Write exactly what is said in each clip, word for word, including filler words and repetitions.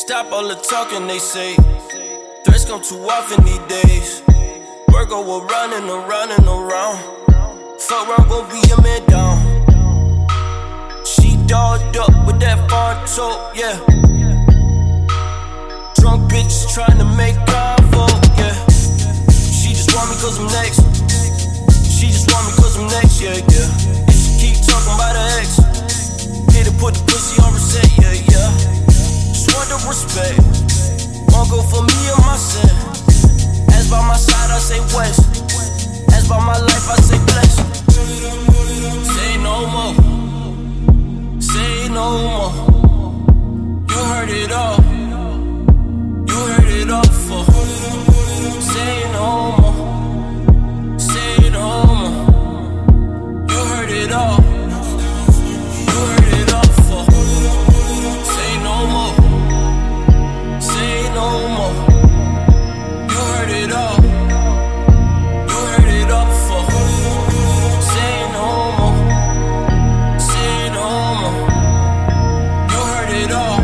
Stop all the talking, they say. Threats come too often these days. Work over running around and around. Fuck around, gon' be a man down. She dolled up with that farm talk, yeah. Drunk bitches trying to make convo, yeah. She just want me cause I'm next. She just want me cause I'm next, yeah, yeah. And she keep talking about her ex. Hit to put the pussy on reset, yeah, yeah. Just want the respect. Won't go for me or my sin. As by my side, I say west. As by my life, I say blessed. Say no more. Say no more. You heard it all. You heard it all before. Say no more. Say no more. You heard it all. You heard it all before. Say no more. Say no more. You heard it all. You heard it all before. Say no more. Say no more. You heard it all.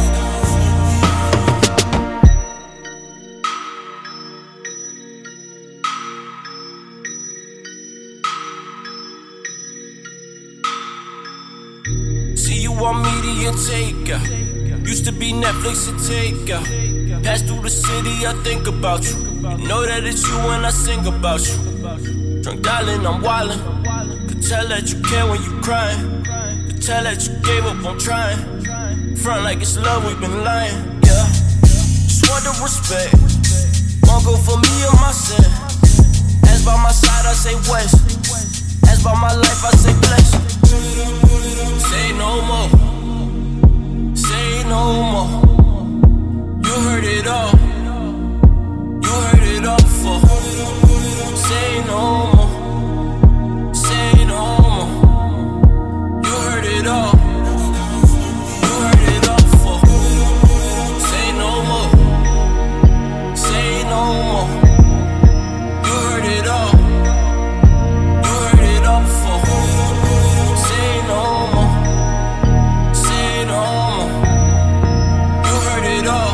See, you want media taker. Used to be Netflix and taker. Pass through the city, I think about you. You know that it's you when I sing about you. Drunk darling, I'm wildin'. Could tell that you care when you crying. Could tell that you gave up on trying. Front like it's love, we've been lying, yeah. Just want the respect. Won't go for me or my sin. As by my side, I say west. As by my life, I say blessed. Say no more. Say no more. You heard it all. You heard it all before. Say no more. Say no more. You heard it all. You heard it all before. Say no more. Say no more. You heard it all. You heard it all before. Say no more. Say no more. You heard it all.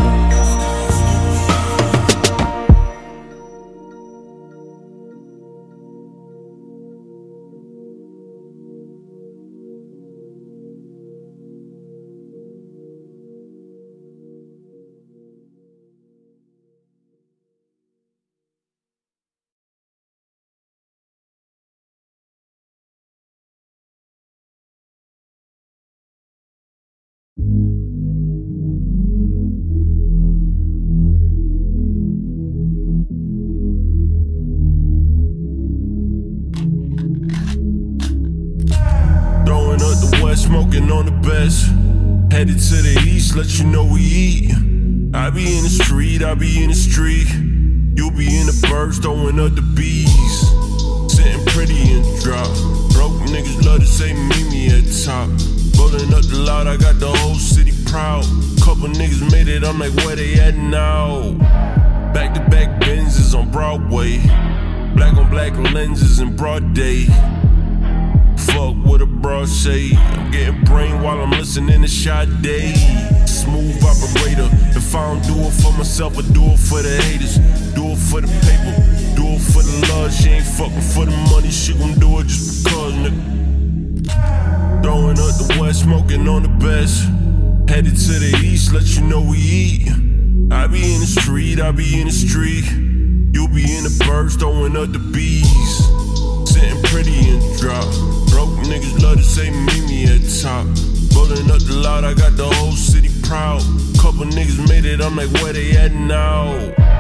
Throwing up the west, smoking on the best. Headed to the east, let you know we eat. I be in the street, I be in the street. You be in the birds, throwing up the bees. Sitting pretty in the drop. Broke niggas love to say meet me at the top. Rolling up the loud, I got the whole city proud. Couple niggas made it, I'm like where they at now? Back to back Benzes on Broadway. Black on black lenses in broad day. Fuck what a broad say. I'm getting brain while I'm listening to Sade. Smooth operator. If I don't do it for myself, I do it for the haters. Do it for the paper. Do it for the love. She ain't fucking for the money. She gon' do it just because, nigga. Throwing up the west, smoking on the best. Headed to the east, let you know we eat. I be in the street, I be in the street. You be in the birds, throwing up the bees. Sitting pretty in the drop. Broke niggas love to say meet me at the top. Rolling up the loud, I got the whole city proud. Couple niggas made it, I'm like where they at now?